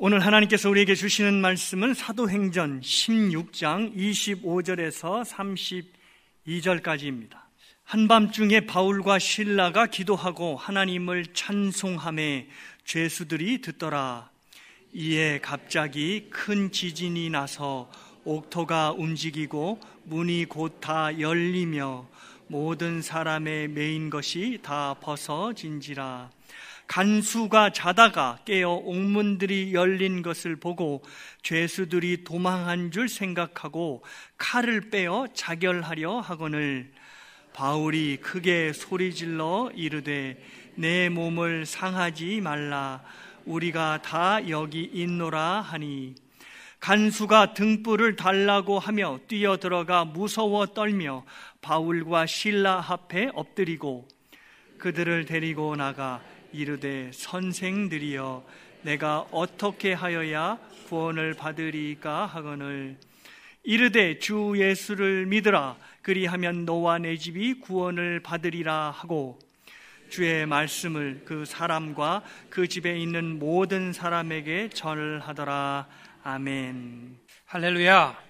오늘 하나님께서 우리에게 주시는 말씀은 사도행전 16장 25절에서 32절까지입니다. 한밤중에 바울과 실라가 기도하고 하나님을 찬송하며 죄수들이 듣더라. 이에 갑자기 큰 지진이 나서 옥토가 움직이고 문이 곧 다 열리며 모든 사람의 매인 것이 다 벗어진지라. 간수가 자다가 깨어 옥문들이 열린 것을 보고 죄수들이 도망한 줄 생각하고 칼을 빼어 자결하려 하거늘 바울이 크게 소리질러 이르되 내 몸을 상하지 말라. 우리가 다 여기 있노라 하니 간수가 등불을 달라고 하며 뛰어들어가 무서워 떨며 바울과 실라 앞에 엎드리고 그들을 데리고 나가 이르되 선생들이여 내가 어떻게 하여야 구원을 받으리까 하거늘 이르되 주 예수를 믿으라. 그리하면 너와 내 집이 구원을 받으리라 하고 주의 말씀을 그 사람과 그 집에 있는 모든 사람에게 전하더라. 아멘. 할렐루야.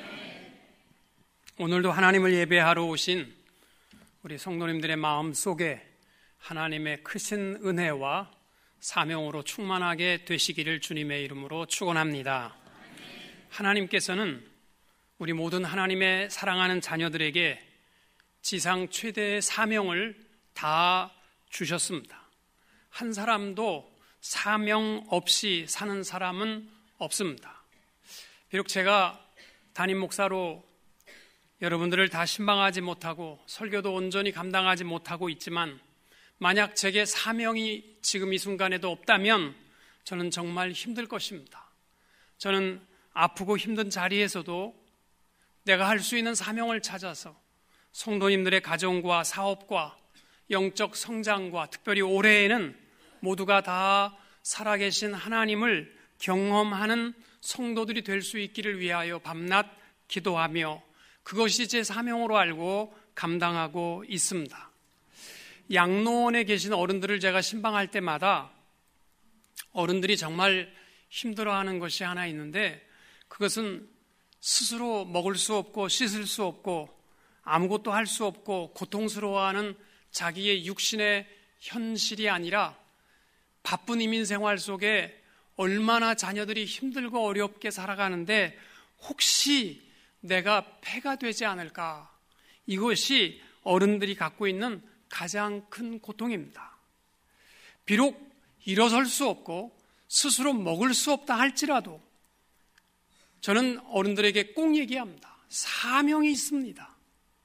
오늘도 하나님을 예배하러 오신 우리 성도님들의 마음 속에 하나님의 크신 은혜와 사명으로 충만하게 되시기를 주님의 이름으로 축원합니다. 하나님께서는 우리 모든 하나님의 사랑하는 자녀들에게 지상 최대의 사명을 다 주셨습니다. 한 사람도 사명 없이 사는 사람은 없습니다. 비록 제가 담임 목사로 여러분들을 다 신방하지 못하고 설교도 온전히 감당하지 못하고 있지만 만약 제게 사명이 지금 이 순간에도 없다면 저는 정말 힘들 것입니다. 저는 아프고 힘든 자리에서도 내가 할 수 있는 사명을 찾아서 성도님들의 가정과 사업과 영적 성장과 특별히 올해에는 모두가 다 살아계신 하나님을 경험하는 성도들이 될 수 있기를 위하여 밤낮 기도하며 그것이 제 사명으로 알고 감당하고 있습니다. 양로원에 계신 어른들을 제가 신방할 때마다 어른들이 정말 힘들어하는 것이 하나 있는데 그것은 스스로 먹을 수 없고 씻을 수 없고 아무것도 할 수 없고 고통스러워하는 자기의 육신의 현실이 아니라 바쁜 이민 생활 속에 얼마나 자녀들이 힘들고 어렵게 살아가는데 혹시 내가 폐가 되지 않을까? 이것이 어른들이 갖고 있는 가장 큰 고통입니다. 비록 일어설 수 없고 스스로 먹을 수 없다 할지라도 저는 어른들에게 꼭 얘기합니다. 사명이 있습니다.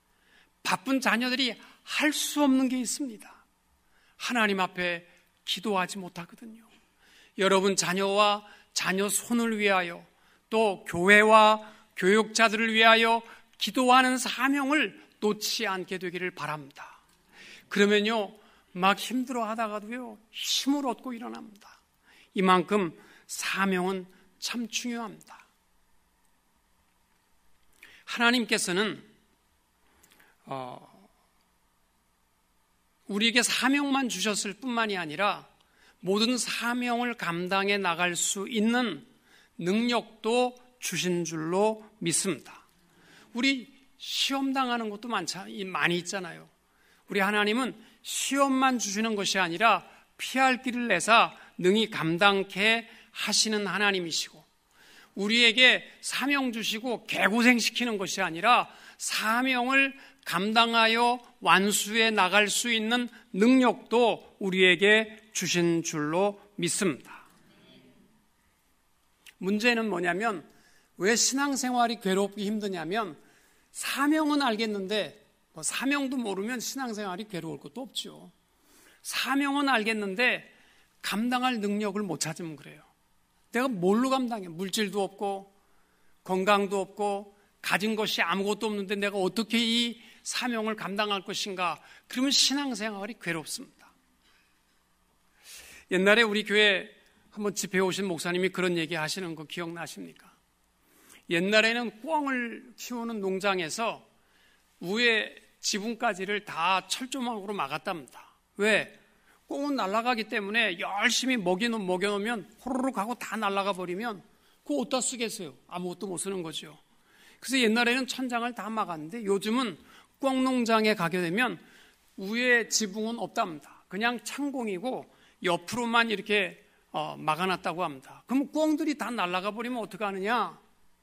바쁜 자녀들이 할 수 없는 게 있습니다. 하나님 앞에 기도하지 못하거든요. 여러분 자녀와 자녀 손을 위하여 또 교회와 교육자들을 위하여 기도하는 사명을 놓지 않게 되기를 바랍니다. 그러면요 막 힘들어 하다가도요 힘을 얻고 일어납니다. 이만큼 사명은 참 중요합니다. 하나님께서는 우리에게 사명만 주셨을 뿐만이 아니라 모든 사명을 감당해 나갈 수 있는 능력도 주신 줄로 믿습니다. 우리 시험 당하는 것도 많이 있잖아요. 우리 하나님은 시험만 주시는 것이 아니라 피할 길을 내사 능히 감당케 하시는 하나님이시고 우리에게 사명 주시고 개고생시키는 것이 아니라 사명을 감당하여 완수해 나갈 수 있는 능력도 우리에게 주신 줄로 믿습니다. 문제는 뭐냐면 왜 신앙생활이 괴롭기 힘드냐면 사명은 알겠는데 사명도 모르면 신앙생활이 괴로울 것도 없죠. 사명은 알겠는데 감당할 능력을 못 찾으면 그래요. 내가 뭘로 감당해? 물질도 없고 건강도 없고 가진 것이 아무것도 없는데 내가 어떻게 이 사명을 감당할 것인가? 그러면 신앙생활이 괴롭습니다. 옛날에 우리 교회 한번 집회 오신 목사님이 그런 얘기 하시는 거 기억나십니까? 옛날에는 꿩을 키우는 농장에서 위에 지붕까지를 다 철조망으로 막았답니다. 왜? 꽁은 날아가기 때문에 열심히 먹여놓으면 호로록 하고 다 날아가 버리면 그거 어디다 쓰겠어요? 아무것도 못 쓰는 거죠. 그래서 옛날에는 천장을 다 막았는데 요즘은 꽁 농장에 가게 되면 위에 지붕은 없답니다. 그냥 창공이고 옆으로만 이렇게 막아놨다고 합니다. 그럼 꽁들이 다 날아가 버리면 어떻게 하느냐?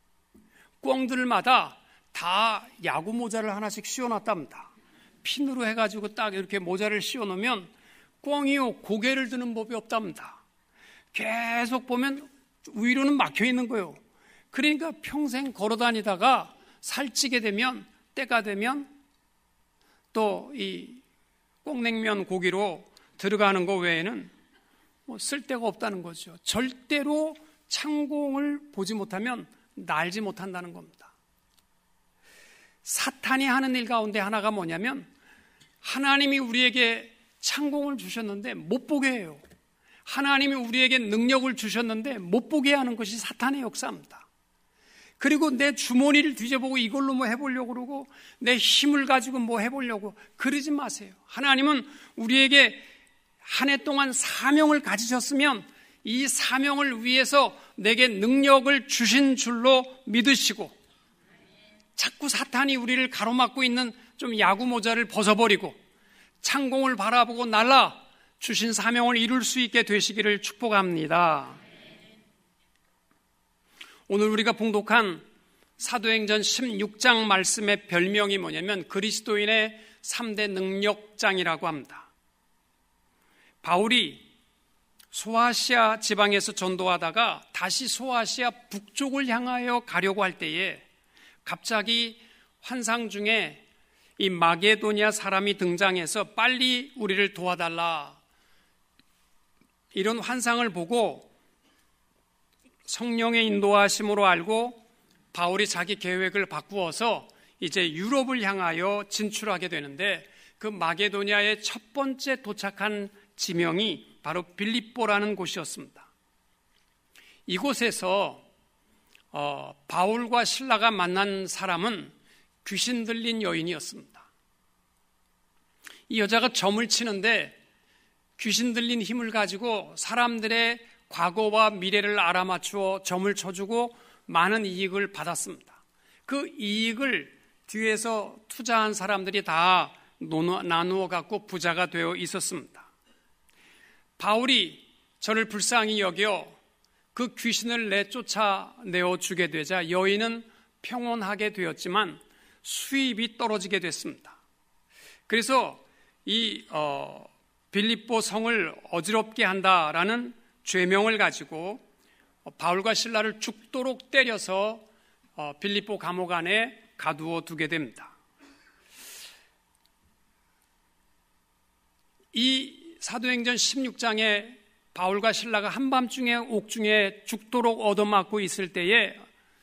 꽁들마다 다 야구 모자를 하나씩 씌워놨답니다. 핀으로 해가지고 딱 이렇게 모자를 씌워놓으면 꽁이요 고개를 드는 법이 없답니다. 계속 보면 위로는 막혀있는 거예요. 그러니까 평생 걸어다니다가 살찌게 되면 때가 되면 또 이 꽁냉면 고기로 들어가는 거 외에는 뭐 쓸데가 없다는 거죠. 절대로 창공을 보지 못하면 날지 못한다는 겁니다. 사탄이 하는 일 가운데 하나가 뭐냐면 하나님이 우리에게 창공을 주셨는데 못 보게 해요. 하나님이 우리에게 능력을 주셨는데 못 보게 하는 것이 사탄의 역사입니다. 그리고 내 주머니를 뒤져보고 이걸로 뭐 해보려고 그러고 내 힘을 가지고 뭐 해보려고 그러지 마세요. 하나님은 우리에게 한 해 동안 사명을 가지셨으면 이 사명을 위해서 내게 능력을 주신 줄로 믿으시고 자꾸 사탄이 우리를 가로막고 있는 좀 야구 모자를 벗어버리고 창공을 바라보고 날아 주신 사명을 이룰 수 있게 되시기를 축복합니다. 오늘 우리가 봉독한 사도행전 16장 말씀의 별명이 뭐냐면 그리스도인의 3대 능력장이라고 합니다. 바울이 소아시아 지방에서 전도하다가 다시 소아시아 북쪽을 향하여 가려고 할 때에 갑자기 환상 중에 이 마게도니아 사람이 등장해서 빨리 우리를 도와달라 이런 환상을 보고 성령의 인도하심으로 알고 바울이 자기 계획을 바꾸어서 이제 유럽을 향하여 진출하게 되는데 그 마게도니아의 첫 번째 도착한 지명이 바로 빌립보라는 곳이었습니다. 이곳에서 바울과 실라가 만난 사람은 귀신 들린 여인이었습니다. 이 여자가 점을 치는데 귀신 들린 힘을 가지고 사람들의 과거와 미래를 알아맞추어 점을 쳐주고 많은 이익을 받았습니다. 그 이익을 뒤에서 투자한 사람들이 다 나누어 갖고 부자가 되어 있었습니다. 바울이 저를 불쌍히 여겨 그 귀신을 내쫓아내어 주게 되자 여인은 평온하게 되었지만 수입이 떨어지게 됐습니다. 그래서 이 빌립보 성을 어지럽게 한다라는 죄명을 가지고 바울과 실라를 죽도록 때려서 빌립보 감옥 안에 가두어 두게 됩니다. 이 사도행전 16장에 바울과 실라가 한밤중에 옥중에 죽도록 얻어맞고 있을 때에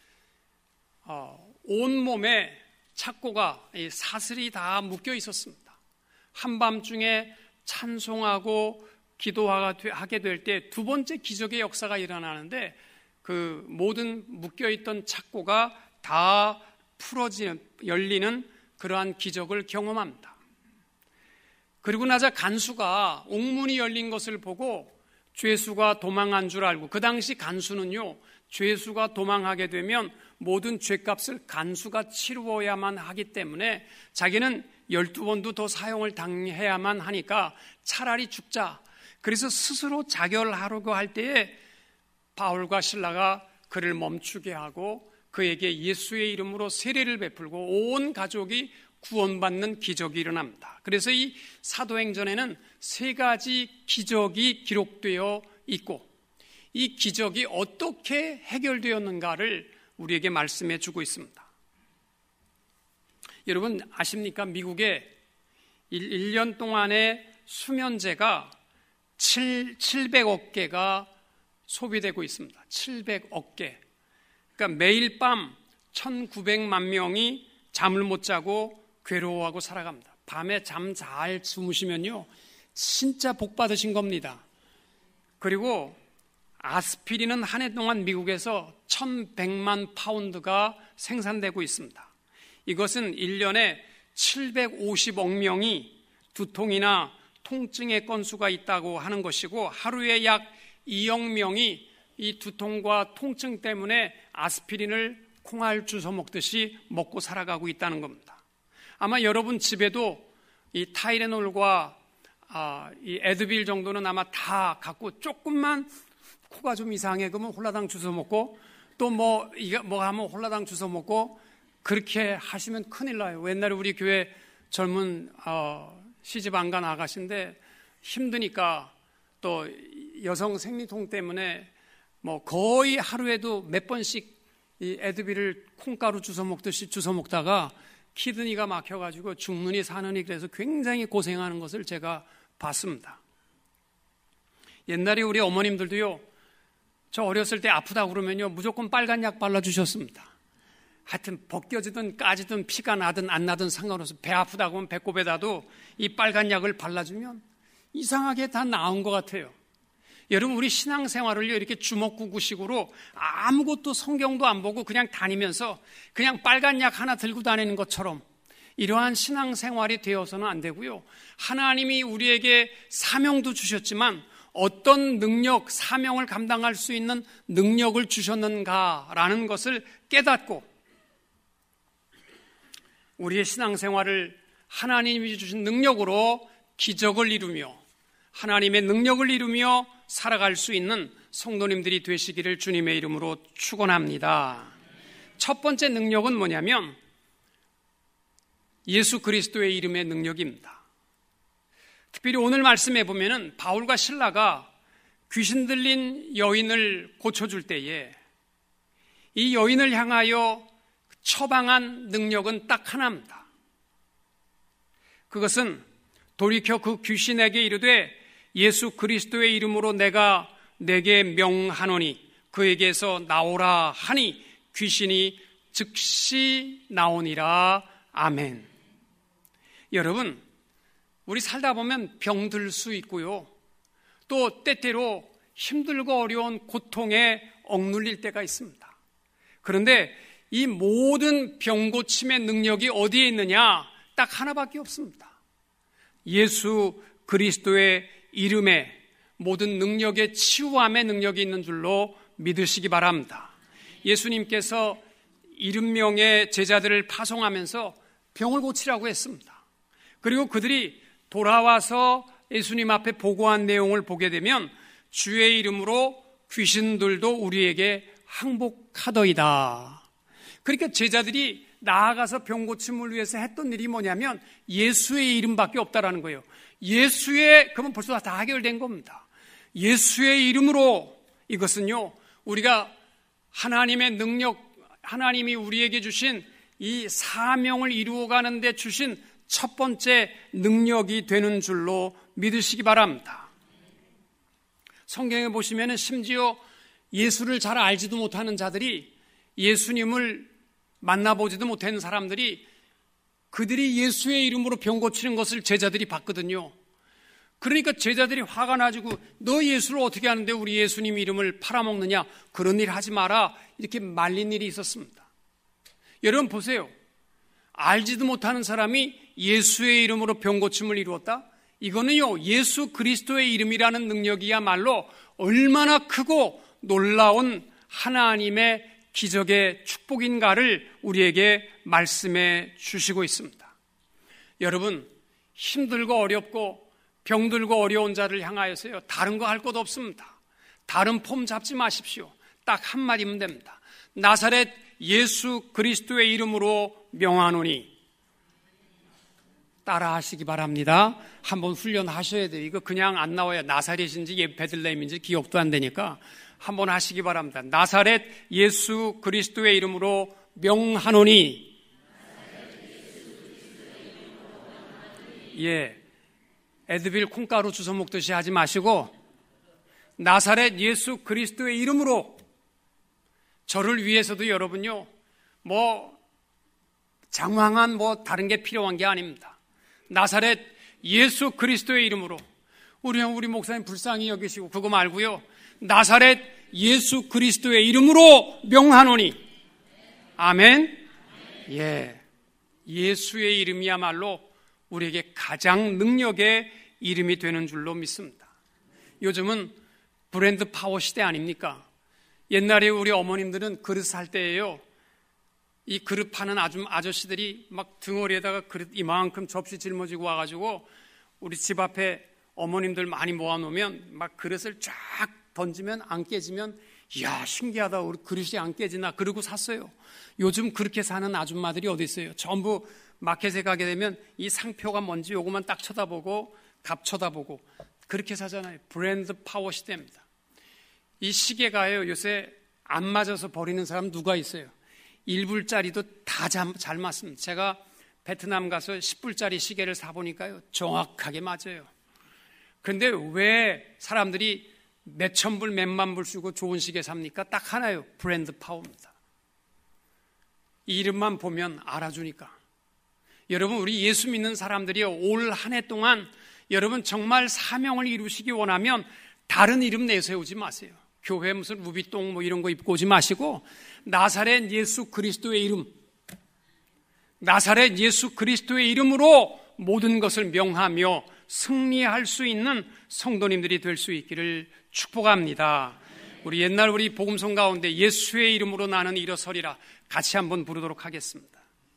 온몸에 착고가 사슬이 다 묶여 있었습니다. 한밤중에 찬송하고 기도하게 될 때 두 번째 기적의 역사가 일어나는데 그 모든 묶여있던 착고가 다 열리는 그러한 기적을 경험합니다. 그리고 나자 간수가 옥문이 열린 것을 보고 죄수가 도망한 줄 알고, 그 당시 간수는요, 죄수가 도망하게 되면 모든 죄값을 간수가 치루어야만 하기 때문에 자기는 12번도 더 사형을 당해야만 하니까 차라리 죽자. 그래서 스스로 자결하려고 할 때에 바울과 실라가 그를 멈추게 하고 그에게 예수의 이름으로 세례를 베풀고 온 가족이 구원받는 기적이 일어납니다. 그래서 이 사도행전에는 3가지 기적이 기록되어 있고 이 기적이 어떻게 해결되었는가를 우리에게 말씀해 주고 있습니다. 여러분 아십니까? 미국에 1년 동안의 수면제가 700억 개가 소비되고 있습니다. 700억 개. 그러니까 매일 밤 1900만 명이 잠을 못 자고 괴로워하고 살아갑니다. 밤에 잠 잘 주무시면요 진짜 복 받으신 겁니다. 그리고 아스피린은 한 해 동안 미국에서 1100만 파운드가 생산되고 있습니다. 이것은 1년에 750억 명이 두통이나 통증의 건수가 있다고 하는 것이고 하루에 약 2억 명이 이 두통과 통증 때문에 아스피린을 콩알 주워 먹듯이 먹고 살아가고 있다는 겁니다. 아마 여러분 집에도 이 타이레놀과 이 에드빌 정도는 아마 다 갖고 조금만 코가 좀 이상해 그러면 홀라당 주워 먹고 또 뭐 하면 홀라당 주워 먹고 그렇게 하시면 큰일 나요. 옛날에 우리 교회 젊은 시집 안 간 아가씨인데 힘드니까 또 여성 생리통 때문에 뭐 거의 하루에도 몇 번씩 이 에드빌을 콩가루 주워 먹듯이 주워 먹다가 키드니가 막혀가지고 죽느니 사느니 그래서 굉장히 고생하는 것을 제가 봤습니다. 옛날에 우리 어머님들도요, 저 어렸을 때 아프다고 그러면요 무조건 빨간 약 발라주셨습니다. 하여튼 벗겨지든 까지든 피가 나든 안 나든 상관없어. 배 아프다고 하면 배꼽에다도 이 빨간 약을 발라주면 이상하게 다 나은 것 같아요. 여러분 우리 신앙생활을요 이렇게 주먹구구식으로 아무것도 성경도 안 보고 그냥 다니면서 그냥 빨간 약 하나 들고 다니는 것처럼 이러한 신앙생활이 되어서는 안 되고요. 하나님이 우리에게 사명도 주셨지만 어떤 능력, 사명을 감당할 수 있는 능력을 주셨는가라는 것을 깨닫고 우리의 신앙생활을 하나님이 주신 능력으로 기적을 이루며 하나님의 능력을 이루며 살아갈 수 있는 성도님들이 되시기를 주님의 이름으로 축원합니다. 첫 번째 능력은 뭐냐면 예수 그리스도의 이름의 능력입니다. 특별히 오늘 말씀해 보면은 바울과 실라가 귀신 들린 여인을 고쳐줄 때에 이 여인을 향하여 처방한 능력은 딱 하나입니다. 그것은 돌이켜 그 귀신에게 이르되 예수 그리스도의 이름으로 내가 내게 명하노니 그에게서 나오라 하니 귀신이 즉시 나오니라. 아멘. 여러분 우리 살다 보면 병들 수 있고요. 또 때때로 힘들고 어려운 고통에 억눌릴 때가 있습니다. 그런데 이 모든 병 고침의 능력이 어디에 있느냐? 딱 하나밖에 없습니다. 예수 그리스도의 이름에 모든 능력의 치유함의 능력이 있는 줄로 믿으시기 바랍니다. 예수님께서 70명의 제자들을 파송하면서 병을 고치라고 했습니다. 그리고 그들이 돌아와서 예수님 앞에 보고한 내용을 보게 되면 주의 이름으로 귀신들도 우리에게 항복하더이다. 그러니까 제자들이 나아가서 병 고침을 위해서 했던 일이 뭐냐면 예수의 이름밖에 없다라는 거예요. 그러면 벌써 다 해결된 겁니다. 예수의 이름으로 이것은요, 우리가 하나님의 능력, 하나님이 우리에게 주신 이 사명을 이루어가는 데 주신 첫 번째 능력이 되는 줄로 믿으시기 바랍니다. 성경에 보시면은 심지어 예수를 잘 알지도 못하는 자들이 예수님을 만나보지도 못한 사람들이 그들이 예수의 이름으로 병 고치는 것을 제자들이 봤거든요. 그러니까 제자들이 화가 나지고 너 예수를 어떻게 하는데 우리 예수님 이름을 팔아먹느냐, 그런 일 하지 마라, 이렇게 말린 일이 있었습니다. 여러분 보세요. 알지도 못하는 사람이 예수의 이름으로 병 고침을 이루었다? 이거는요 예수 그리스도의 이름이라는 능력이야말로 얼마나 크고 놀라운 하나님의 기적의 축복인가를 우리에게 말씀해 주시고 있습니다. 여러분 힘들고 어렵고 병들고 어려운 자를 향하여서요 다른 거 할 것 없습니다. 다른 폼 잡지 마십시오. 딱 한마디면 됩니다. 나사렛 예수 그리스도의 이름으로 명하노니. 따라 하시기 바랍니다. 한번 훈련하셔야 돼요. 이거 그냥 안 나와요. 나사렛인지 베들레헴인지 기억도 안 되니까 한번 하시기 바랍니다. 나사렛 예수 그리스도의 이름으로 명하노니. 예, 에드빌 콩가루 주워 먹듯이 하지 마시고 나사렛 예수 그리스도의 이름으로. 저를 위해서도 여러분요 장황한 다른 게 필요한 게 아닙니다. 나사렛 예수 그리스도의 이름으로. 우리 목사님 불쌍히 여기시고 그거 말고요, 나사렛 예수 그리스도의 이름으로 명하노니. 아멘. 예, 예수의 이름이야말로 우리에게 가장 능력의 이름이 되는 줄로 믿습니다. 요즘은 브랜드 파워 시대 아닙니까? 옛날에 우리 어머님들은 그릇 살 때에요, 이 그릇 파는 아저씨들이 막 등어리에다가 그릇 이만큼 접시 짊어지고 와가지고 우리 집 앞에 어머님들 많이 모아놓으면 막 그릇을 쫙 던지면 안 깨지면, 이야 신기하다, 우리 그릇이 안 깨지나 그러고 샀어요. 요즘 그렇게 사는 아줌마들이 어디 있어요? 전부 마켓에 가게 되면 이 상표가 뭔지 요것만 딱 쳐다보고 값 쳐다보고 그렇게 사잖아요. 브랜드 파워 시대입니다. 이 시계가요, 요새 안 맞아서 버리는 사람 누가 있어요? 1불짜리도 다 잘 맞습니다. 제가 베트남 가서 10불짜리 시계를 사보니까요, 정확하게 맞아요. 근데 왜 사람들이 몇천 불, 몇만 불 쓰고 좋은 시계 삽니까? 딱 하나요, 브랜드 파워입니다. 이름만 보면 알아주니까. 여러분, 우리 예수 믿는 사람들이 올 한 해 동안 여러분 정말 사명을 이루시기 원하면 다른 이름 내세우지 마세요. 교회 무슨 루비똥 뭐 이런 거 입고 오지 마시고, 나사렛 예수 그리스도의 이름, 나사렛 예수 그리스도의 이름으로 모든 것을 명하며 승리할 수 있는 성도님들이 될 수 있기를 축복합니다. 우리 옛날 우리 복음성 가운데 예수의 이름으로 나는 일어서리라 같이 한번 부르도록 하겠습니다.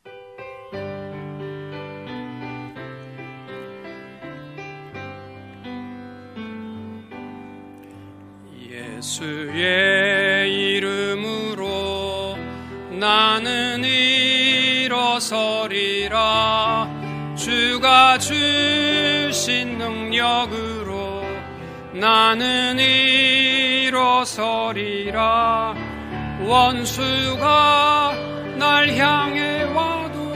예수의 이름으로 나는 일어서리라. 주가 주신 능력으로 나는 일어서리라. 원수가 날 향해 와도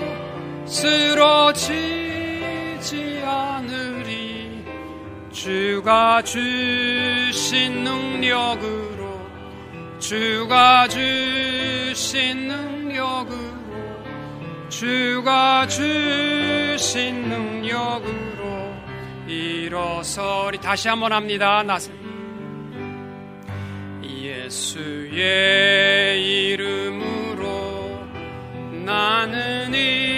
쓰러지지 않으리. 주가 주신 능력으로, 주가 주신 능력으로, 주가 주신 능력으로 일어서리. 다시 한번 합니다. 예수의 이름으로 나는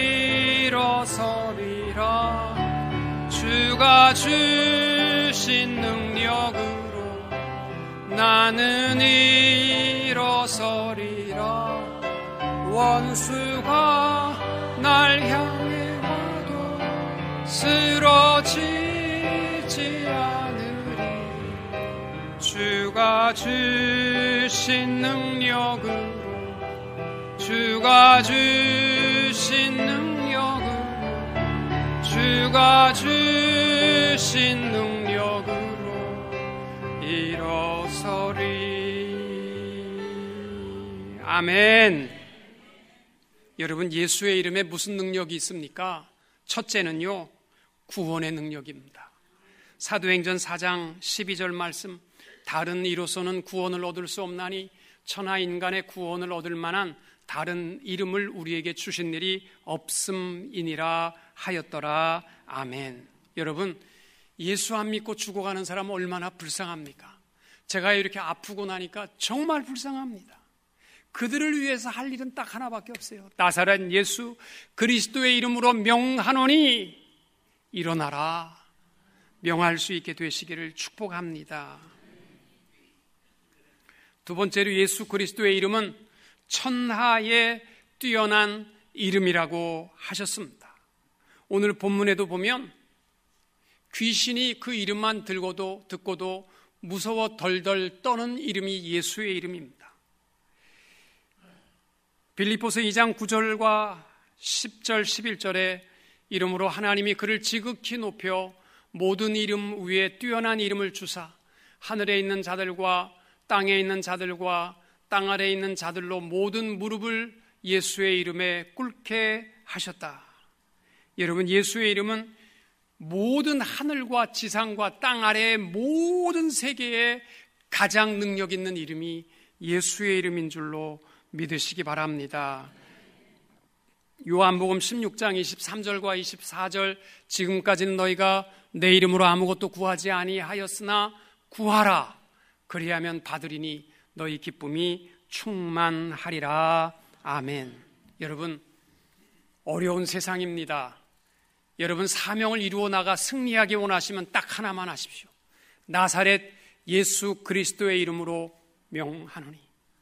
일어서리라. 주가 주신 능력으로 나는 일어서리라. 원수가 날 향해 와도 쓰러지지 않으리. 주가 주신 능력으로, 주가 주신 능력으로, 주가 주신 능력으로 일어서리. 아멘. 여러분, 예수의 이름에 무슨 능력이 있습니까? 첫째는요, 구원의 능력입니다. 사도행전 4장 12절 말씀, 다른 이로서는 구원을 얻을 수 없나니 천하 인간의 구원을 얻을 만한 다른 이름을 우리에게 주신 일이 없음이니라 하였더라. 아멘. 여러분, 예수 안 믿고 죽어가는 사람은 얼마나 불쌍합니까? 제가 이렇게 아프고 나니까 정말 불쌍합니다. 그들을 위해서 할 일은 딱 하나밖에 없어요. 나사렛 예수 그리스도의 이름으로 명하노니 일어나라. 명할 수 있게 되시기를 축복합니다. 두 번째로, 예수 그리스도의 이름은 천하에 뛰어난 이름이라고 하셨습니다. 오늘 본문에도 보면 귀신이 그 이름만 듣고도 무서워 덜덜 떠는 이름이 예수의 이름입니다. 빌립보서 2장 9절과 10절 11절에 이름으로 하나님이 그를 지극히 높여 모든 이름 위에 뛰어난 이름을 주사 하늘에 있는 자들과 땅에 있는 자들과 땅 아래에 있는 자들로 모든 무릎을 예수의 이름에 꿇게 하셨다. 여러분, 예수의 이름은 모든 하늘과 지상과 땅 아래의 모든 세계에 가장 능력 있는 이름이 예수의 이름인 줄로 믿으시기 바랍니다. 요한복음 16장 23절과 24절, 지금까지는 너희가 내 이름으로 아무것도 구하지 아니하였으나 구하라. 그리하면 받으리니 너희 기쁨이 충만하리라. 아멘. 여러분, 어려운 세상입니다. 여러분 사명을 이루어 나가 승리하기 원하시면 딱 하나만 하십시오. 나사렛 예수 그리스도의 이름으로 명하노니.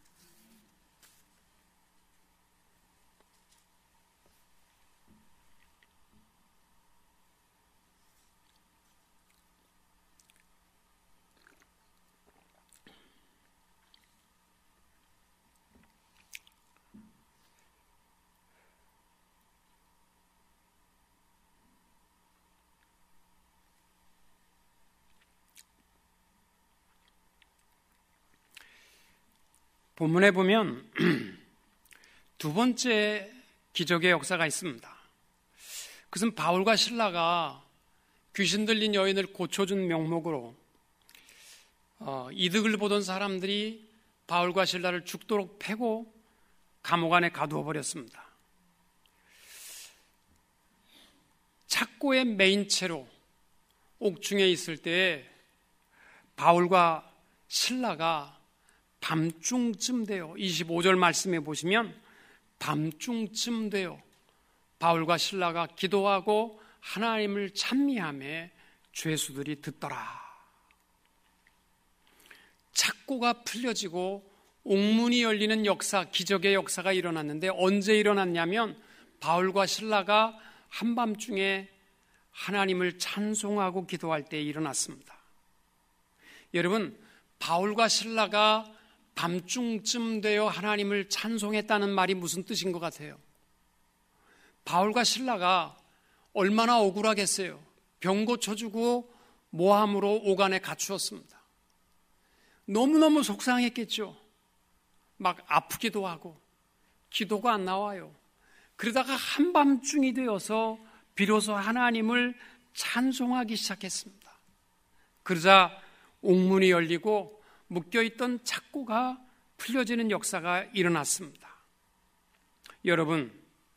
본문에 보면 두 번째 기적의 역사가 있습니다. 그것은 바울과 실라가 귀신 들린 여인을 고쳐준 명목으로 이득을 보던 사람들이 바울과 실라를 죽도록 패고 감옥 안에 가두어 버렸습니다. 착고의 메인체로 옥중에 있을 때 바울과 실라가 밤중쯤 되어 25절 말씀에 보시면 밤중쯤 되어 바울과 실라가 기도하고 하나님을 찬미하며 죄수들이 듣더라. 착고가 풀려지고 옥문이 열리는 역사, 기적의 역사가 일어났는데 언제 일어났냐면 바울과 실라가 한밤중에 하나님을 찬송하고 기도할 때 일어났습니다. 여러분, 바울과 실라가 밤중쯤 되어 하나님을 찬송했다는 말이 무슨 뜻인 것 같아요? 바울과 실라가 얼마나 억울하겠어요. 병 고쳐주고 모함으로 옥안에 갇히었습니다. 너무너무 속상했겠죠. 막 아프기도 하고 기도가 안 나와요. 그러다가 한밤중이 되어서 비로소 하나님을 찬송하기 시작했습니다. 그러자 옥문이 열리고 묶여있던 착고가 풀려지는 역사가 일어났습니다. 여러분,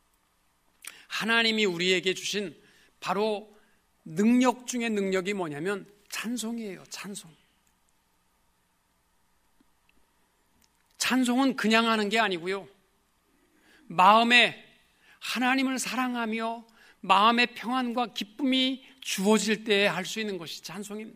하나님이 우리에게 주신 바로 능력 중에 능력이 뭐냐면 찬송이에요. 찬송. 찬송은 그냥 하는 게 아니고요. 마음에 하나님을 사랑하며 마음의 평안과 기쁨이 주어질 때에 할 수 있는 것이 찬송입니다.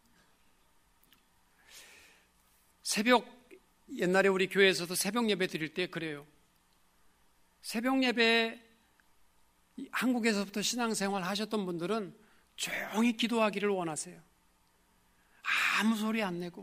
옛날에 우리 교회에서도 새벽 예배 드릴 때 그래요. 새벽 예배 한국에서부터 신앙생활 하셨던 분들은 조용히 기도하기를 원하세요. 아무 소리 안 내고.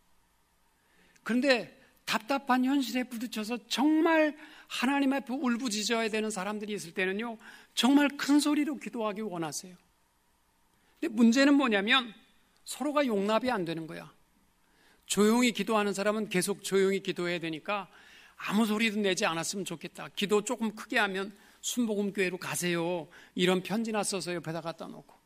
그런데 답답한 현실에 부딪혀서 정말 하나님 앞에 울부짖어야 되는 사람들이 있을 때는요, 정말 큰 소리로 기도하기 원하세요. 근데 문제는 뭐냐면 서로가 용납이 안 되는 거야. 조용히 기도하는 사람은 계속 조용히 기도해야 되니까 아무 소리도 내지 않았으면 좋겠다. 기도 조금 크게 하면 순복음교회로 가세요. 이런 편지나 써서 옆에다 갖다 놓고.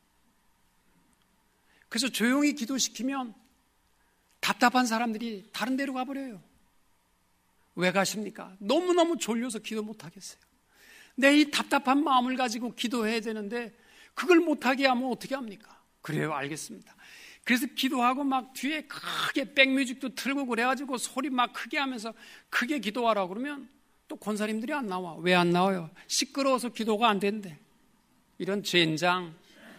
그래서 조용히 기도시키면 답답한 사람들이 다른 데로 가버려요. 왜 가십니까? 너무너무 졸려서 기도 못하겠어요. 내 이 답답한 마음을 가지고 기도해야 되는데 그걸 못하게 하면 어떻게 합니까? 그래요, 알겠습니다. 그래서 기도하고 막 뒤에 크게 백뮤직도 틀고 그래가지고 소리 막 크게 하면서 크게 기도하라고 그러면 또 권사님들이 안 나와. 왜 안 나와요? 시끄러워서 기도가 안 된대. 이런 젠장.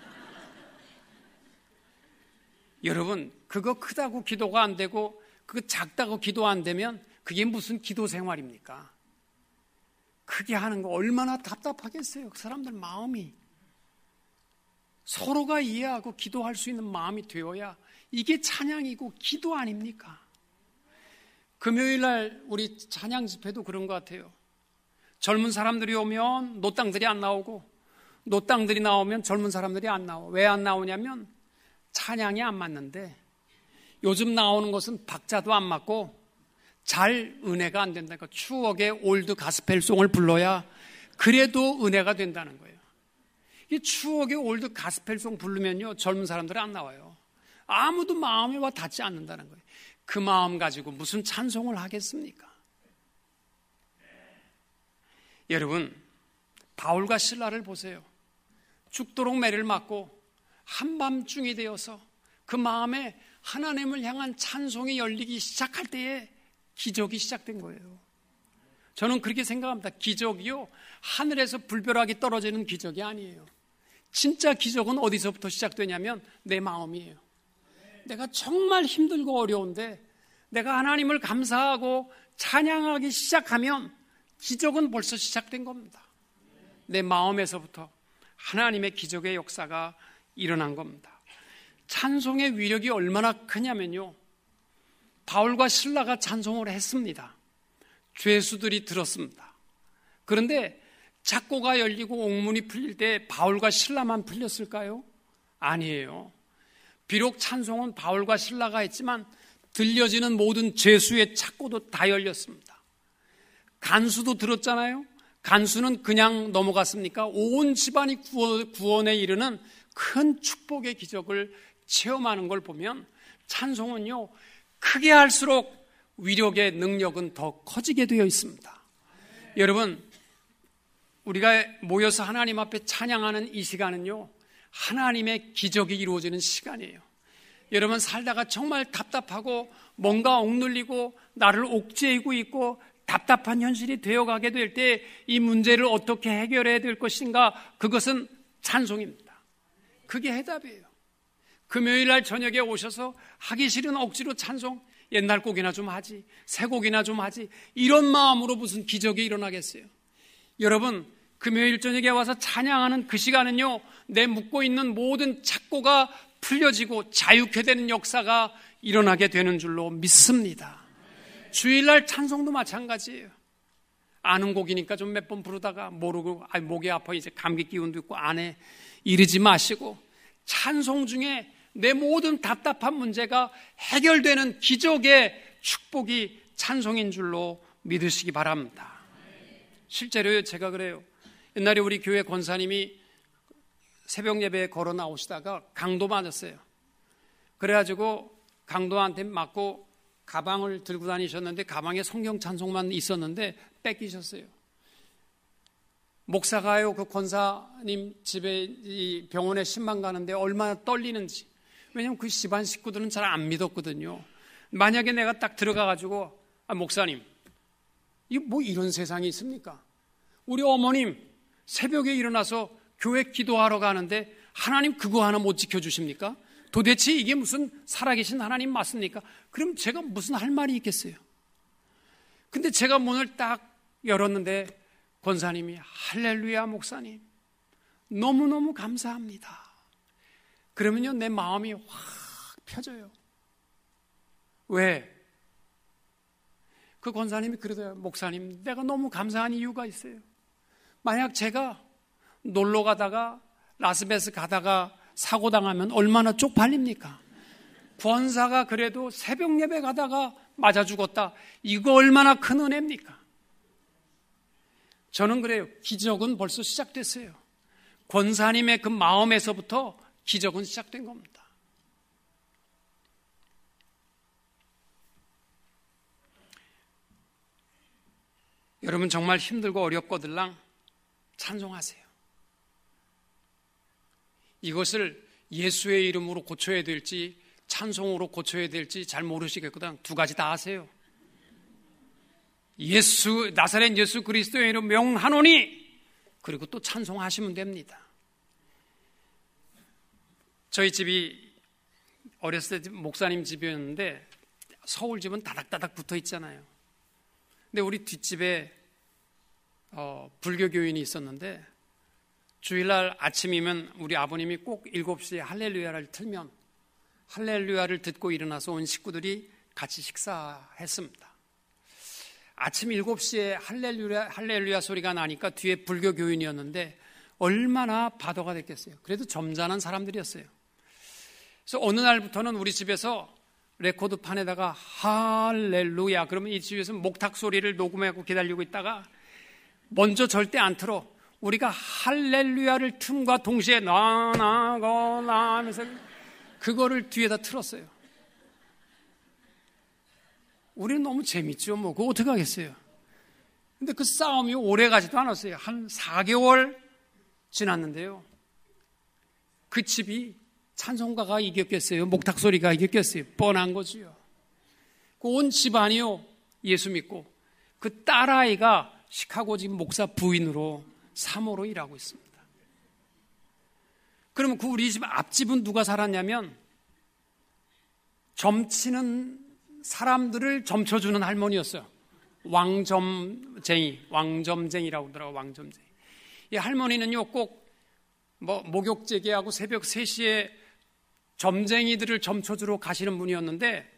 여러분, 그거 크다고 기도가 안 되고 그거 작다고 기도 안 되면 그게 무슨 기도 생활입니까? 크게 하는 거 얼마나 답답하겠어요. 그 사람들 마음이. 서로가 이해하고 기도할 수 있는 마음이 되어야 이게 찬양이고 기도 아닙니까? 금요일 날 우리 찬양 집회도 그런 것 같아요. 젊은 사람들이 오면 노땅들이 안 나오고 노땅들이 나오면 젊은 사람들이 안 나와. 왜 안 나오냐면 찬양이 안 맞는데 요즘 나오는 것은 박자도 안 맞고 잘 은혜가 안 된다니까. 추억의 올드 가스펠송을 불러야 그래도 은혜가 된다는 거예요. 이 추억의 올드 가스펠송 부르면요 젊은 사람들은 안 나와요. 아무도 마음에 와 닿지 않는다는 거예요. 그 마음 가지고 무슨 찬송을 하겠습니까? 여러분, 바울과 실라를 보세요. 죽도록 매를 맞고 한밤중이 되어서 그 마음에 하나님을 향한 찬송이 열리기 시작할 때에 기적이 시작된 거예요. 저는 그렇게 생각합니다. 기적이요, 하늘에서 불벼락이 떨어지는 기적이 아니에요. 진짜 기적은 어디서부터 시작되냐면 내 마음이에요. 내가 정말 힘들고 어려운데 내가 하나님을 감사하고 찬양하기 시작하면 기적은 벌써 시작된 겁니다. 내 마음에서부터 하나님의 기적의 역사가 일어난 겁니다. 찬송의 위력이 얼마나 크냐면요, 바울과 실라가 찬송을 했습니다. 죄수들이 들었습니다. 그런데 작고가 열리고 옥문이 풀릴 때 바울과 실라만 풀렸을까요? 아니에요. 비록 찬송은 바울과 실라가 했지만 들려지는 모든 죄수의 작고도 다 열렸습니다. 간수도 들었잖아요. 간수는 그냥 넘어갔습니까? 온 집안이 구원에 이르는 큰 축복의 기적을 체험하는 걸 보면 찬송은요, 크게 할수록 위력의 능력은 더 커지게 되어 있습니다. 여러분, 우리가 모여서 하나님 앞에 찬양하는 이 시간은요, 하나님의 기적이 이루어지는 시간이에요. 여러분, 살다가 정말 답답하고 뭔가 억눌리고 나를 옥죄이고 있고 답답한 현실이 되어가게 될 때 이 문제를 어떻게 해결해야 될 것인가, 그것은 찬송입니다. 그게 해답이에요. 금요일 날 저녁에 오셔서 하기 싫은 억지로 찬송, 옛날 곡이나 좀 하지, 새 곡이나 좀 하지, 이런 마음으로 무슨 기적이 일어나겠어요? 여러분, 금요일 저녁에 와서 찬양하는 그 시간은요, 내 묻고 있는 모든 착고가 풀려지고 자유케 되는 역사가 일어나게 되는 줄로 믿습니다. 주일날 찬송도 마찬가지예요. 아는 곡이니까 좀 몇 번 부르다가 모르고 목이 아파 이제 감기 기운도 있고 안 해, 이러지 마시고 찬송 중에 내 모든 답답한 문제가 해결되는 기적의 축복이 찬송인 줄로 믿으시기 바랍니다. 실제로 제가 그래요. 옛날에 우리 교회 권사님이 새벽 예배에 걸어 나오시다가 강도 맞았어요. 그래가지고 강도한테 맞고 가방을 들고 다니셨는데 가방에 성경 찬송만 있었는데 뺏기셨어요. 목사가요, 그 권사님 집에 이 병원에 신방 가는데 얼마나 떨리는지. 왜냐하면 그 집안 식구들은 잘 안 믿었거든요. 만약에 내가 딱 들어가가지고, 목사님, 이게 뭐 이런 세상이 있습니까? 우리 어머님 새벽에 일어나서 교회 기도하러 가는데 하나님 그거 하나 못 지켜주십니까? 도대체 이게 무슨 살아계신 하나님 맞습니까? 그럼 제가 무슨 할 말이 있겠어요? 근데 제가 문을 딱 열었는데 권사님이 할렐루야 목사님 너무너무 감사합니다. 그러면요 내 마음이 확 펴져요. 왜? 그 권사님이 그러더라고요. 목사님 내가 너무 감사한 이유가 있어요. 만약 제가 놀러 가다가 라스베가스 가다가 사고 당하면 얼마나 쪽팔립니까? 권사가 그래도 새벽 예배 가다가 맞아 죽었다. 이거 얼마나 큰 은혜입니까? 저는 그래요. 기적은 벌써 시작됐어요. 권사님의 그 마음에서부터 기적은 시작된 겁니다. 여러분 정말 힘들고 어렵거들랑 찬송하세요. 이것을 예수의 이름으로 고쳐야 될지 찬송으로 고쳐야 될지 잘 모르시겠거든. 두 가지 다 하세요. 예수 나사렛 예수 그리스도의 이름 명하노니 그리고 또 찬송하시면 됩니다. 저희 집이 어렸을 때 목사님 집이었는데 서울 집은 다닥다닥 붙어 있잖아요. 근데 우리 뒷집에 불교 교인이 있었는데 주일날 아침이면 우리 아버님이 꼭 7시에 할렐루야를 틀면 할렐루야를 듣고 일어나서 온 식구들이 같이 식사했습니다. 아침 7시에 할렐루야 소리가 나니까 뒤에 불교 교인이었는데 얼마나 바도가 됐겠어요. 그래도 점잖은 사람들이었어요. 그래서 어느 날부터는 우리 집에서 레코드판에다가 할렐루야 그러면 이 집에서 목탁 소리를 녹음하고 기다리고 있다가 먼저 절대 안 틀어. 우리가 할렐루야를 틈과 동시에 나나거나 하면서 그거를 뒤에다 틀었어요. 우리는 너무 재밌죠. 뭐 그거 어떻게 하겠어요. 근데 그 싸움이 오래 가지도 않았어요. 한 4개월 지났는데요. 그 집이 찬송가가 이겼겠어요? 목탁 소리가 이겼겠어요? 뻔한 거지요. 그 온 집안이요 예수 믿고 그 딸아이가 시카고 지금 목사 부인으로 사모로 일하고 있습니다. 그러면 그 우리 집 앞집은 누가 살았냐면 점치는 사람들을 점쳐주는 할머니였어요. 왕점쟁이라고 그러더라고요. 왕점쟁이. 이 할머니는요, 꼭 목욕제기하고 새벽 3시에 점쟁이들을 점쳐주러 가시는 분이었는데,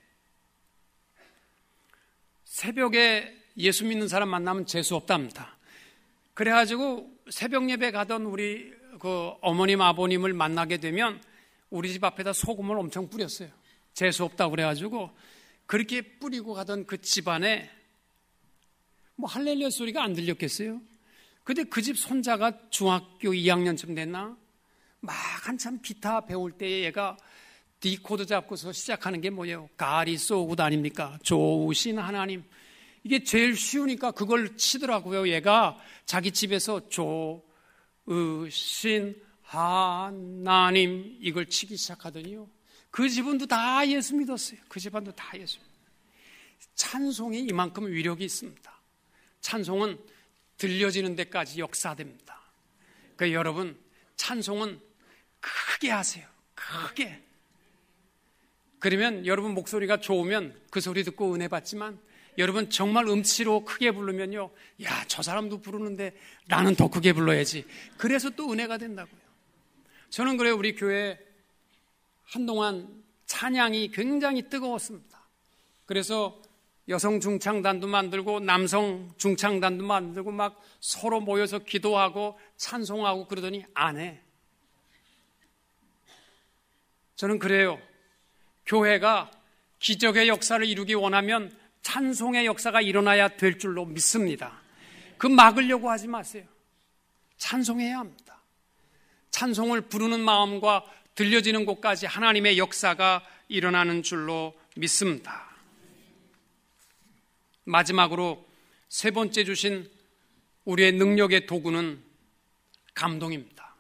새벽에 예수 믿는 사람 만나면 재수 없답니다. 그래가지고 새벽 예배 가던 우리 그 어머님, 아버님을 만나게 되면 우리 집 앞에다 소금을 엄청 뿌렸어요. 재수 없다고 그래가지고 그렇게 뿌리고 가던 그 집안에 할렐루야 소리가 안 들렸겠어요? 근데 그 집 손자가 중학교 2학년쯤 됐나? 막 한참 기타 배울 때에 얘가 D 코드 잡고서 시작하는 게 뭐예요? 가리 소굿 아닙니까? 좋으신 하나님. 이게 제일 쉬우니까 그걸 치더라고요. 얘가 자기 집에서 좋으신 하나님 이걸 치기 시작하더니요. 그 집안도 다 예수 믿었어요. 그 집안도 다 예수 믿었어요. 찬송이 이만큼 위력이 있습니다. 찬송은 들려지는 데까지 역사됩니다. 그러니까 여러분, 찬송은 크게 하세요. 크게. 그러면 여러분 목소리가 좋으면 그 소리 듣고 은혜 받지만, 여러분 정말 음치로 크게 부르면요, 야, 저 사람도 부르는데 나는 더 크게 불러야지. 그래서 또 은혜가 된다고요. 저는 그래요. 우리 교회 한동안 찬양이 굉장히 뜨거웠습니다. 그래서 여성 중창단도 만들고 남성 중창단도 만들고 막 서로 모여서 기도하고 찬송하고 그러더니 안 해. 저는 그래요. 교회가 기적의 역사를 이루기 원하면 찬송의 역사가 일어나야 될 줄로 믿습니다. 그 막으려고 하지 마세요. 찬송해야 합니다. 찬송을 부르는 마음과 들려지는 곳까지 하나님의 역사가 일어나는 줄로 믿습니다. 마지막으로 세 번째 주신 우리의 능력의 도구는 감동입니다.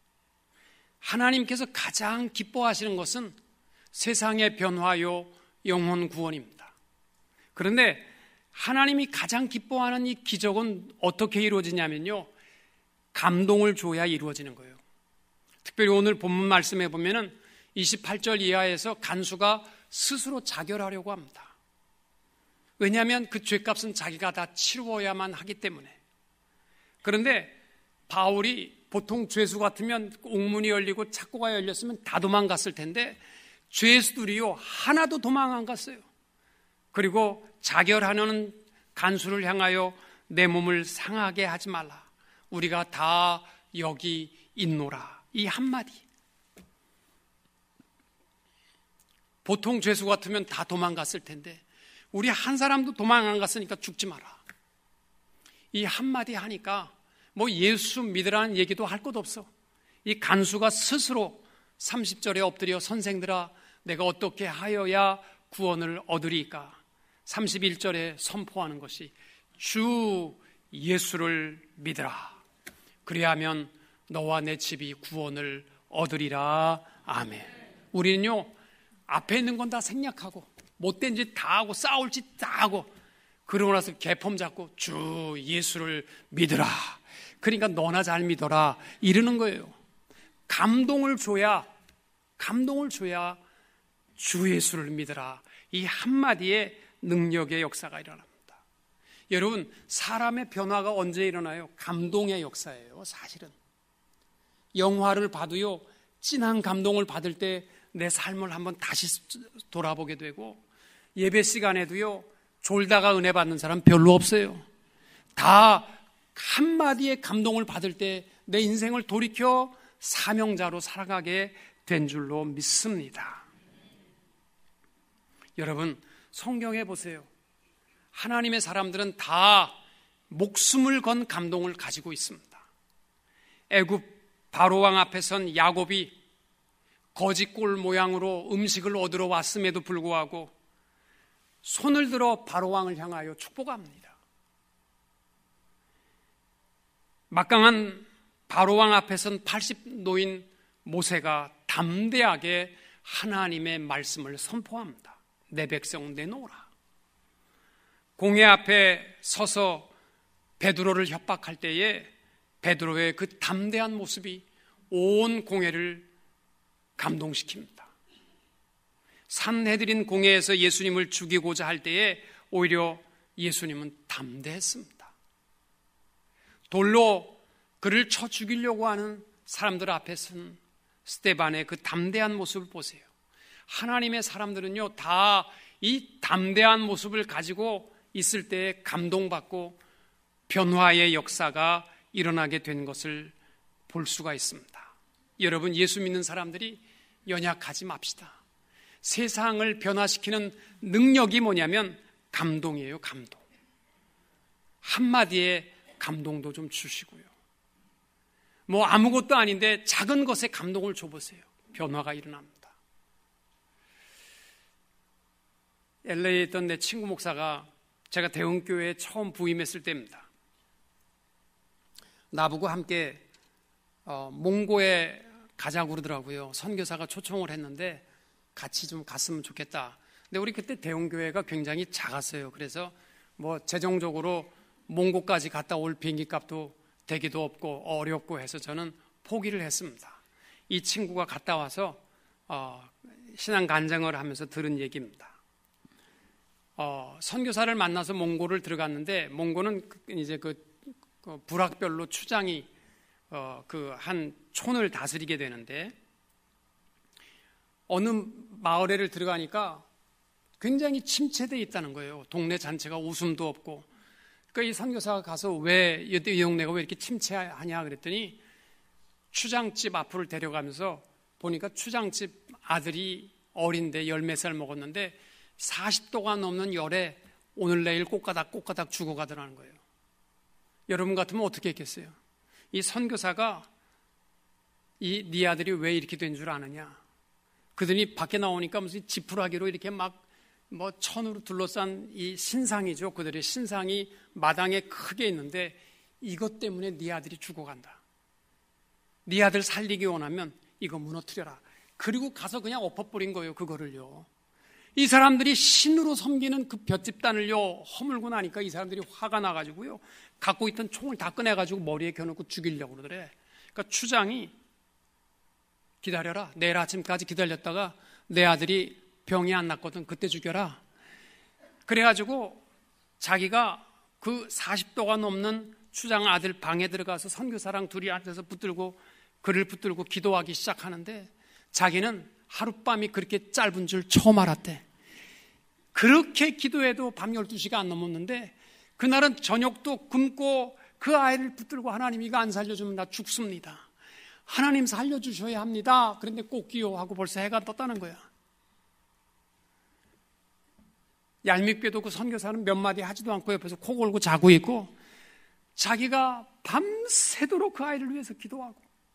하나님께서 가장 기뻐하시는 것은 세상의 변화요 영혼 구원입니다. 그런데 하나님이 가장 기뻐하는 이 기적은 어떻게 이루어지냐면요, 감동을 줘야 이루어지는 거예요. 특별히 오늘 본문 말씀에 보면은 28절 이하에서 간수가 스스로 자결하려고 합니다. 왜냐하면 그 죄값은 자기가 다 치루어야만 하기 때문에. 그런데 바울이 보통 죄수 같으면 옥문이 열리고 창고가 열렸으면 다 도망갔을 텐데 죄수들이요 하나도 도망 안 갔어요. 그리고 자결하는 간수를 향하여 내 몸을 상하게 하지 말라. 우리가 다 여기 있노라. 이 한마디. 보통 죄수 같으면 다 도망갔을 텐데 우리 한 사람도 도망 안 갔으니까 죽지 마라. 이 한마디 하니까 예수 믿으라는 얘기도 할 것 없어. 이 간수가 스스로 30절에 엎드려 선생들아 내가 어떻게 하여야 구원을 얻으리까? 31절에 선포하는 것이 주 예수를 믿으라. 그리하면 너와 내 집이 구원을 얻으리라. 아멘. 우리는요 앞에 있는 건 다 생략하고 못된 짓 다 하고 싸울 짓 다 하고 그러고 나서 개폼 잡고 주 예수를 믿으라. 그러니까 너나 잘 믿어라 이러는 거예요. 감동을 줘야 주 예수를 믿으라. 이 한마디에 능력의 역사가 일어납니다. 여러분, 사람의 변화가 언제 일어나요? 감동의 역사예요. 사실은 영화를 봐도요 진한 감동을 받을 때 내 삶을 한번 다시 돌아보게 되고, 예배 시간에도요 졸다가 은혜 받는 사람 별로 없어요. 다 한마디의 감동을 받을 때 내 인생을 돌이켜 사명자로 살아가게 된 줄로 믿습니다. 여러분, 성경에 보세요. 하나님의 사람들은 다 목숨을 건 감동을 가지고 있습니다. 애굽 바로왕 앞에 선 야곱이 거짓골 모양으로 음식을 얻으러 왔음에도 불구하고 손을 들어 바로왕을 향하여 축복합니다. 막강한 바로왕 앞에 선 80노인 모세가 담대하게 하나님의 말씀을 선포합니다. 내 백성 내놓으라. 공회 앞에 서서 베드로를 협박할 때에 베드로의 그 담대한 모습이 온 공회를 감동시킵니다. 산헤드린 공회에서 예수님을 죽이고자 할 때에 오히려 예수님은 담대했습니다. 돌로 그를 쳐 죽이려고 하는 사람들 앞에 선 스데반의 그 담대한 모습을 보세요. 하나님의 사람들은요, 다 이 담대한 모습을 가지고 있을 때에 감동받고 변화의 역사가 일어나게 된 것을 볼 수가 있습니다. 여러분, 예수 믿는 사람들이 연약하지 맙시다. 세상을 변화시키는 능력이 뭐냐면 감동이에요. 감동. 한마디에 감동도 좀 주시고요. 뭐 아무것도 아닌데 작은 것에 감동을 줘보세요. 변화가 일어납니다. LA에 있던 내 친구 목사가 제가 대흥교회에 처음 부임했을 때입니다. 나보고 함께 몽고에 가자고 그러더라고요. 선교사가 초청을 했는데 같이 좀 갔으면 좋겠다. 근데 우리 그때 대흥교회가 굉장히 작았어요. 그래서 뭐 재정적으로 몽고까지 갔다 올 비행기 값도 되기도 없고 어렵고 해서 저는 포기를 했습니다. 이 친구가 갔다 와서 신앙 간증을 하면서 들은 얘기입니다. 선교사를 만나서 몽고를 들어갔는데 몽고는 이제 그 부락별로 추장이 그 한 촌을 다스리게 되는데 어느 마을에를 들어가니까 굉장히 침체되어 있다는 거예요. 동네 전체가 웃음도 없고. 그러니까 이 선교사가 가서 왜 이 동네가 왜 이렇게 침체하냐 그랬더니 추장집 앞으로 데려가면서 보니까 추장집 아들이 어린데 10몇 살 먹었는데 40도가 넘는 열에 오늘 내일 꼬까닥 죽어가더라는 거예요. 여러분 같으면 어떻게 했겠어요? 이 선교사가 네 아들이 왜 이렇게 된 줄 아느냐? 그들이 밖에 나오니까 무슨 지푸라기로 이렇게 막 뭐 천으로 둘러싼 이 신상이죠. 그들의 신상이 마당에 크게 있는데 이것 때문에 네 아들이 죽어간다. 네 아들 살리기 원하면 이거 무너뜨려라. 그리고 가서 그냥 엎어버린 거예요. 그거를요. 이 사람들이 신으로 섬기는 그 볏집단을요 허물고 나니까 이 사람들이 화가 나가지고요 갖고 있던 총을 다 꺼내가지고 머리에 겨누고 죽이려고 그러더래. 그러니까 추장이 기다려라. 내일 아침까지 기다렸다가 내 아들이 병이 안 났거든. 그때 죽여라. 그래가지고 자기가 그 40도가 넘는 추장 아들 방에 들어가서 선교사랑 둘이 앉아서 그를 붙들고 기도하기 시작하는데 자기는 하룻밤이 그렇게 짧은 줄 처음 알았대. 그렇게 기도해도 밤 12시가 안 넘었는데 그날은 저녁도 굶고 그 아이를 붙들고 하나님 이거 안 살려주면 나 죽습니다. 하나님 살려주셔야 합니다. 그런데 꼭기요 하고 벌써 해가 떴다는 거야. 얄밉게도 그 선교사는 몇 마디 하지도 않고 옆에서 코 골고 자고 있고 자기가 밤새도록 그 아이를 위해서 기도하고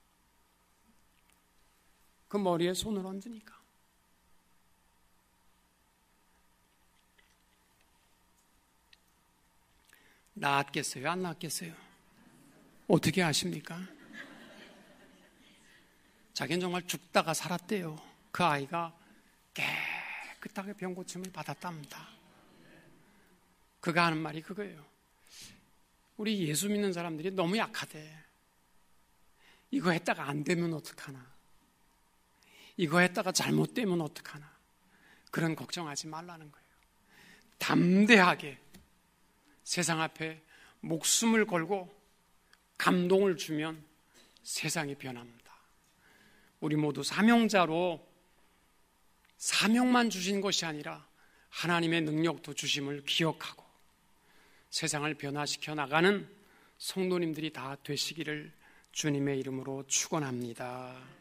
그 머리에 손을 얹으니까 나았겠어요? 안 나았겠어요? 어떻게 아십니까? 자기는 정말 죽다가 살았대요. 그 아이가 깨끗하게 병고침을 받았답니다. 그가 하는 말이 그거예요. 우리 예수 믿는 사람들이 너무 약하대. 이거 했다가 안 되면 어떡하나. 이거 했다가 잘못되면 어떡하나. 그런 걱정하지 말라는 거예요. 담대하게 세상 앞에 목숨을 걸고 감동을 주면 세상이 변합니다. 우리 모두 사명자로 사명만 주신 것이 아니라 하나님의 능력도 주심을 기억하고 세상을 변화시켜 나가는 성도님들이 다 되시기를 주님의 이름으로 축원합니다.